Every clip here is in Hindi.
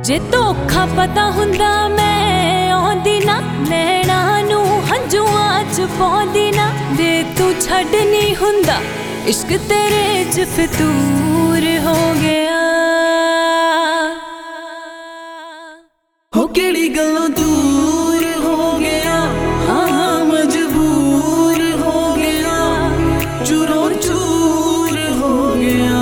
जे धोखा पता हुंदा मैं आउंदी ना, नैना नू हंजुआं च पाउंदी ना। जे तू छड्ड नहीं हुंदा इश्क तेरे च फितूर हो गया। हो केड़ी गल्लों दूर हो गया, हाँ मजबूर हो गया, चूरों चूर हो गया।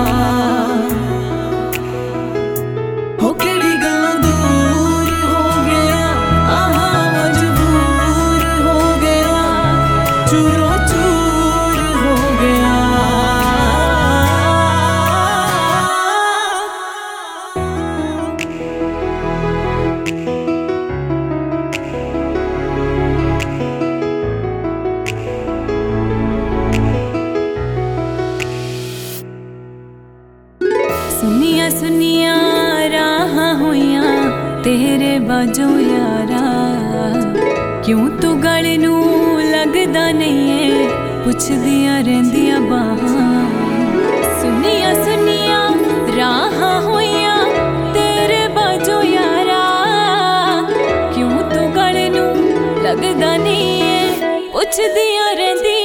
हो केड़ी गल्लों दूर हो गया, हाँ मजबूर हो गया, चूरों चूर हो गया। सुनिया सुनिया राह होइयां तेरे बाजो यारा, क्यों तू गल नू लगदा नहीं है, पुछदियां रहिंदियां बाहां। सुनिया सुनिया राह होइयां तेरे बाजो यारा, क्यों तू गल नू लगदा नहीं है, पुछदियां रहिंदियां